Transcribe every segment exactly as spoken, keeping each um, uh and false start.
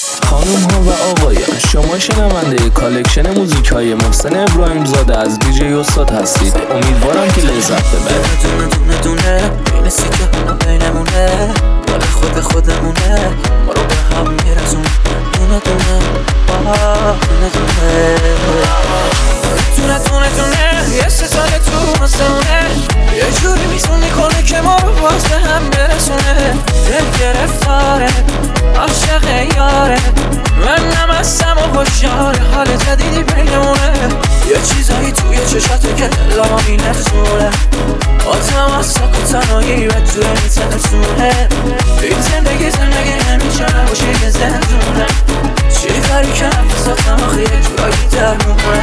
خانوم ها و آقایان، شما شنونده کالکشن موزیک های محسن ابراهیم زاده از دیجی استاد هستید. امیدوارم که لذت ببرید. دونه دونه دونه بین سیکه ها بینمونه، مال خود خودمونه، ما رو به هم میرسون. دونه دونه آه دونه دونه دونه دونه دونه یه سه سال تو آسمونه، یه جوری میزونی کنه که ما رو باز به هم برسونه. دل گرفتاره عاشق یاره، من نمستم و هوشیار، حال جدیدی بینمونه. یه چیزایی توی چشاته که دلما میلرزونه، آتم از ساک و تنهایی و توی میترسونه. این زندگی زندگی نمیشه نباشه یه زندونه، چی کاری که نفساتم آخه یه جورایی در مونه.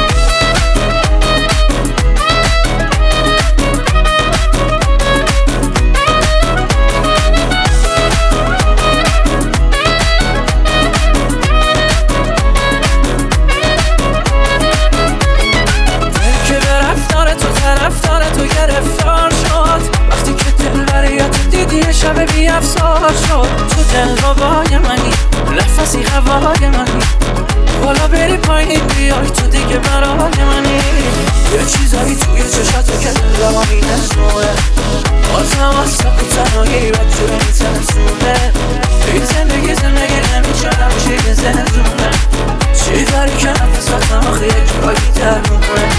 شب بی افسار شد تو دل بابای منی، نفسی هوای منی، بالا بری پایین بیای تو دیگه برای منی. یه چیزایی توی چشاتو که دل ما می‌نسونه، آزم از ساک و تنهایی و توی می‌ترسونه. این زندگی زندگی نمیشه نباشه یه زندونه، چی داری که نفساتم آخه یه جایی در مونه.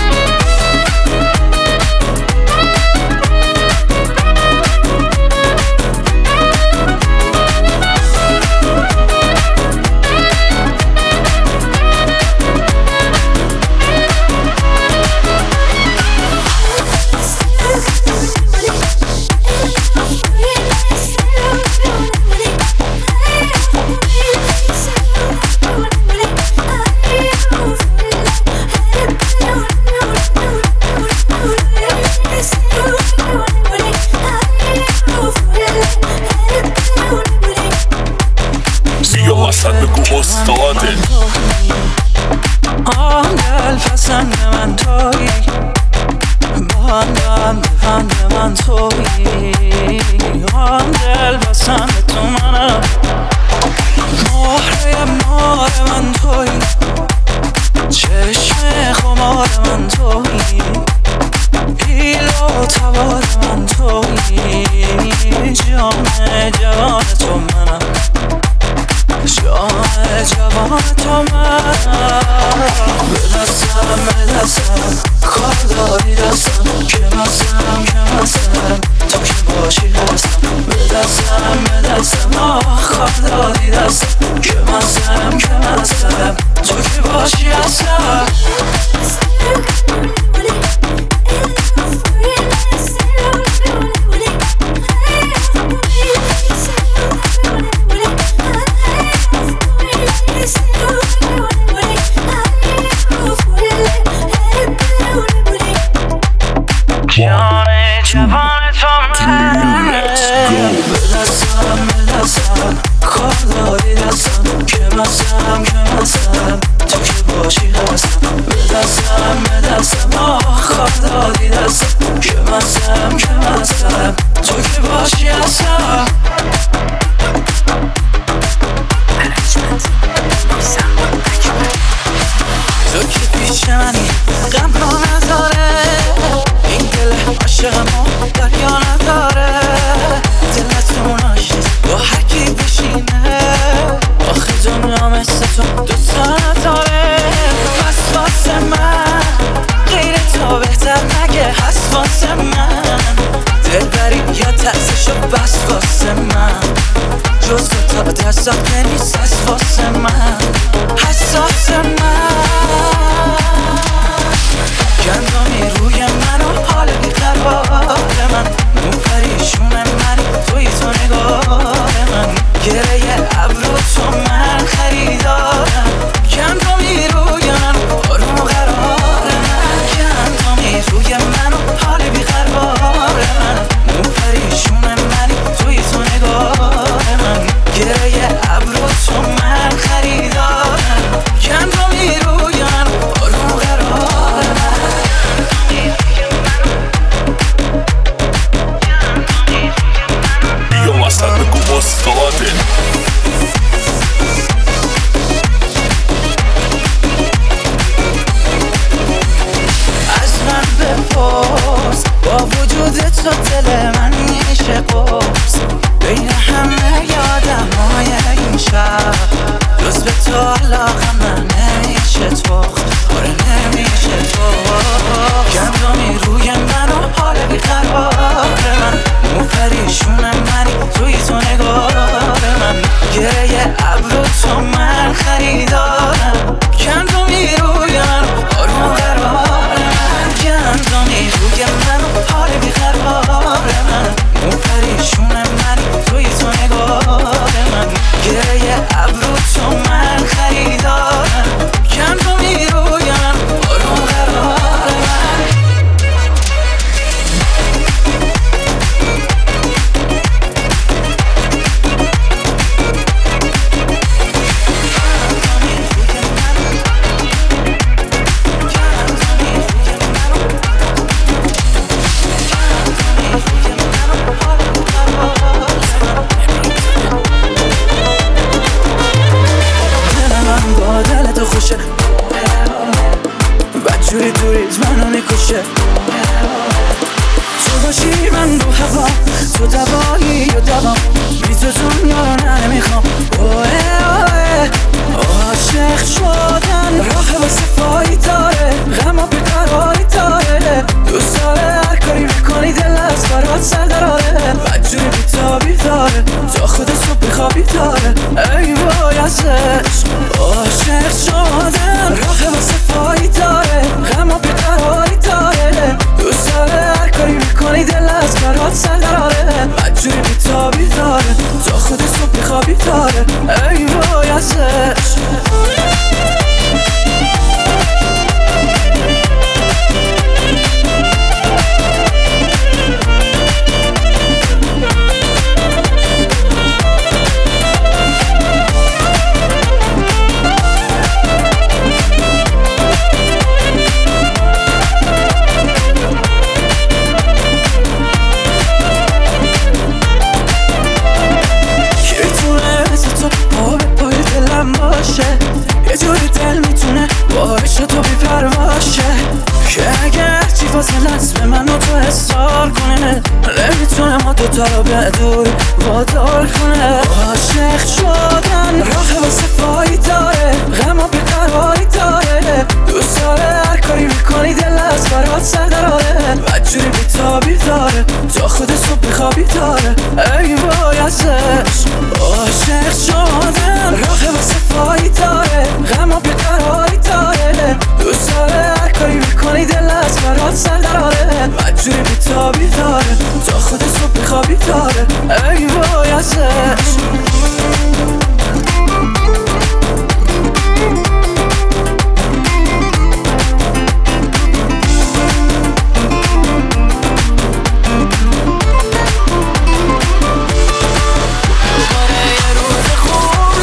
آن دل پسند من تویی، باندم دفند من تویی. آن دل پسند تو منم، مهره مار من تویی، چشم خمار من تویی، ایل و توار من تویی. جان جوان تو منم، جان جوان تو منم. به دستم به دستم کار داری دستم، که مستم که مستم تو که باشی هستم. به دستم به دستم آه کار داری دستم، که مستم که مستم تو که باشی هستم. جان جوان تو منه، به دستم به دستم کار داری دستم، که مستم که مستم تو که باشی هستم. به دستم به دستم آه کار داری دستم، که مستم که مستم تو که باشی هستم. تو که پیش منی غم رو نداره، این دل عاشقمو دریا نداره. دلتون عاشق با هر کی بشینه، آخه دنیا مثل تو دوتا نداره. پس واسه من غیر تو بهتر نگه هست واسه من، دل بری یا ترسشو بس واسه من، جز تو تا دستات نیست هست واسه من، حساس من. گندمی روی من و حال بیقرار من، مو پریشون منی توی تو نگاه من، گره ابرو تو من خریدارم. گندمی روی من آروم و قرار من، گندمی روی من و حال بیقرار من، مو پریشون منی توی تو نگاه من، گره ابرو تو من خریدارم. گندمی باشه. تو باشی من رو هوا، تو دوایی و دوام، بی تو دنیا رو نه نمیخوام. اوه اوه عاشق شدن راه واسه فایی داره، غم و بیقراری داره، دوست داره هر کاری میکنی دل از برات سر دراره، بدجوری بیتابی داره، تا خود صبح بخوابی داره. ای وای ازش عاشق شدن راه واسه فایی داره، غم و بیقراری داره، دوست داره هر کاری میکنی دل از برات سر دراره، بدجوری بیتابی داره، تا خود صبح بخوابی داره. ای وای ازش یه جوری دل میتونه باعث تو بی‌پرواشه، که اگر چی فاصله به من و تو اصرار کنه، نمیتونه ما دوتا رو به دور وادار کنه. عاشق شدن راه واسه فایی داره، غم و بیقراری داره، دوست داره هر کاری میکنی دل از برات سر دراره، بدجوری بیتابی داره، تا خود صبح بخوابی داره. ای وای ازش عاشق شدن راه واسه فایی داره، غم و بیقراری داره، دوست داره هر کاری میکنی دل از برات سر دراره، بدجوری بیتابی داره، تا خود صبح بخوابی داره. ای وای ازش دوباره یه روز خوب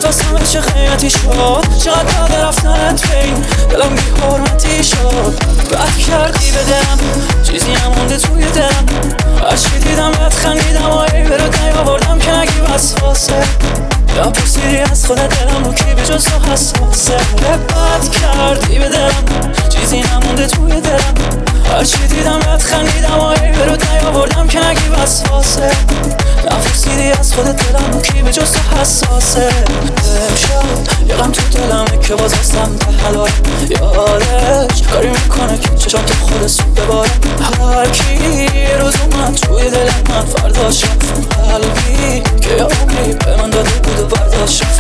واسمه چه خیاطی شد، چقدر داده رفتنت بین دلم بی حرمتی شد. بد کردی به دلم، چیزی نمونده توی دلم. هرچی دیدم بهت خندیدم و ای برات نیاوردم که نگی وسواسه. یا پرسیدی از خودت دلم رو کی به جز تو حساسه. بد کردی به دلم، چیزی نمونده توی دلم. هرچی دیدم بهت خندیدم و ای برات نیاوردم که نگی وسواسه. نپرسیدی از خودت دلم رو کی به جز تو حساسه. امشب یه غم تو دلمه که باز هستم ته حلال. یادش کاری میکنه که چشام تو خود سوب بباره. هر کی روز اومد توی دل من فردا شد قلبی که یه عمری به من داده بود و برداشت شد.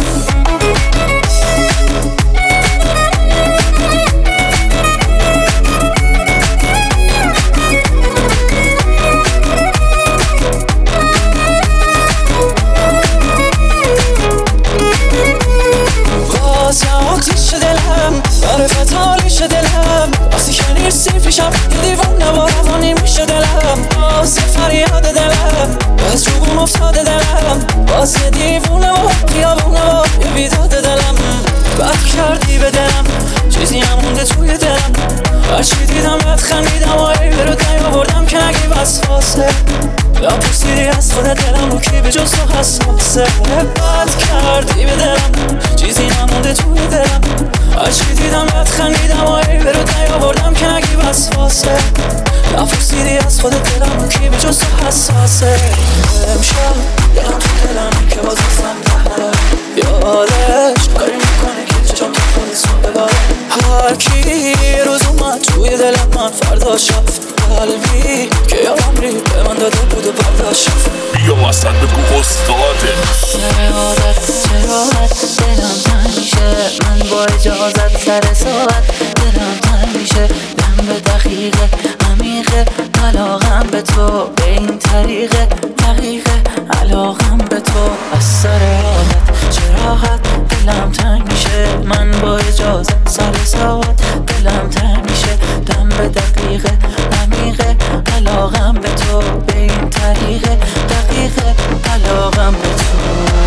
آتیش دلم برای فتالیش دلم. وقتی که نیستی پیشم یه دیوونه با روانی میشه دلم. باز یه فریاد دلم از جوبون افتاده دلم. باز یه دیوونه با خیابونه با یه بیداد دلم. بد کردی به دلم، چیزی نمونده توی دلم. هرچی دیدم بهت خندیدم و ای برات نیاوردم که نگی وسواسه. یا پرسیدی از خودت دلم رو کی به جز تو حساسه. بد کردی به دلم، چیزی نمونده توی دلم. هرچی دیدم بهت خندیدم و ای برات نیاوردم که نگی وسواسه. یا پرسیدی از خودت دلم رو کی به جز تو حساسه. امشب یادم تو دلم که باز هستم ته حلال. یادش کاری میکنه که چشام تو خود سوب بباره. هر کی روز اومد توی دل من فردا شد قلبی که یه عمری به من داده بود و برداشت شد. بیا وسط بگو استاده. سر عادت چراحت دلم تنگ میشه. من با اجازت سر صحبت دلم تنگ میشه. دم به دقیقه عمیقه علاقم به تو. به این طریقه دقیقه علاقم به تو. از سر عادت چراحت دلم تنگ میشه. من با اجازت سر صحبت دلم تنگ میشه. دم به دقیقه عمیقه علاقم به تو. به این طریقه دقیقه علاقم به تو.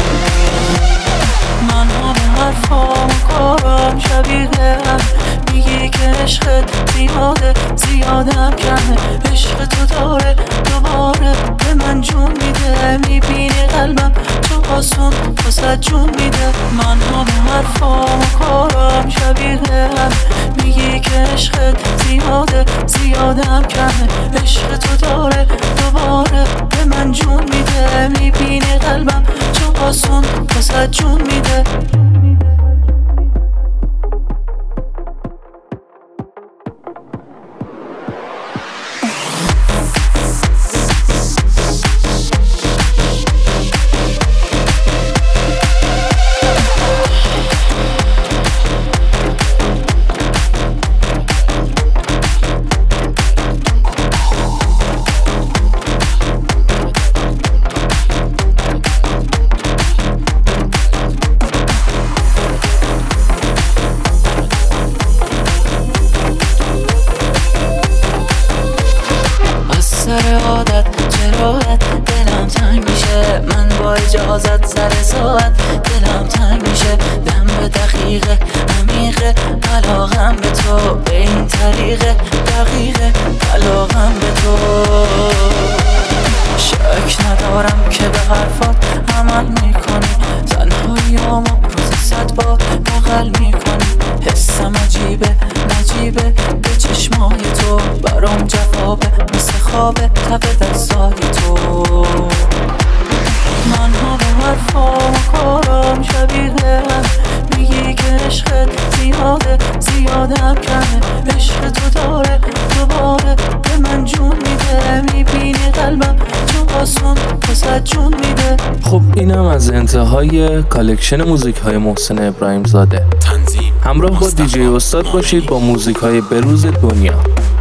من همه حرفام و کارم شبیه هم. میگی که عشقت زیاده زیادم کمه. عشق تو داره دوباره به من جون میده. میبینی قلبم چو آسون واسه جون میده. من همه حرفام و کارم شبیه هم. میگی که عشقت زیاده زیادم کمه. عشق تو داره دوباره به من جون میده. میبینی قلبم چو آسون واسه جون میده. سر عادت چراحت دلم تنگ میشه. من با اجازت سر صحبت دلم تنگ میشه. دم به دقیقه عمیقه علاقم به تو. به این طریقه دقیقه علاقم به تو. شک ندارم که به حرفات عمل میکنی. تنهاییامو روزی صد بار بغل میکنی. حسم عجیبه نجیبه به چشمای تو. برام جوابه مثل خوابه تب دستای تو. من ها به حرفام و کارم شبیه هم. میگی که عشقت زیاده زیادم کمه. عشق تو داره دوباره به من جون میده. میبینی قلبم چون آسون واسه جون میده. خب اینم از انتهای کالکشن موزیک های محسن ابراهیم زاده. تنظیم همراه با دیجی استاد باشید با موزیک های بروز دنیا.